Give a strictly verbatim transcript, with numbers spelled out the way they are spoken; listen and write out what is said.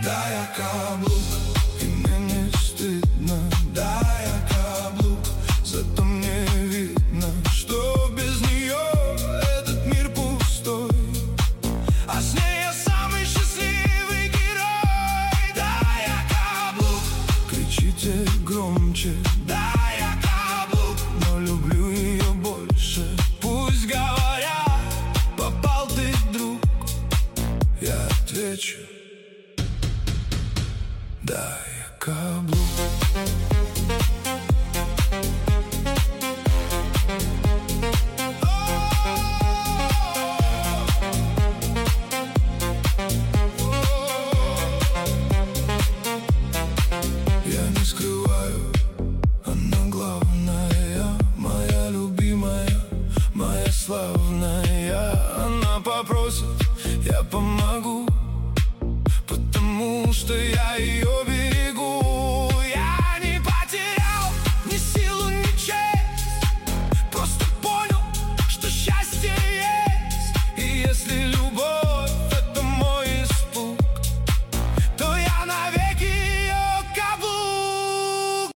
Да, я каблук, и мне не стыдно. Да, я каблук, зато мне видно, что без нее этот мир пустой, а с ней я самый счастливый герой. Да, я каблук, кричите громче. Да, я каблук, но люблю ее больше. Пусть говорят, попал ты, друг, я отвечу: да, я каблук. Я не скрываю, она главная, моя любимая, моя славная. Она попросит, я помогу, потому что я ее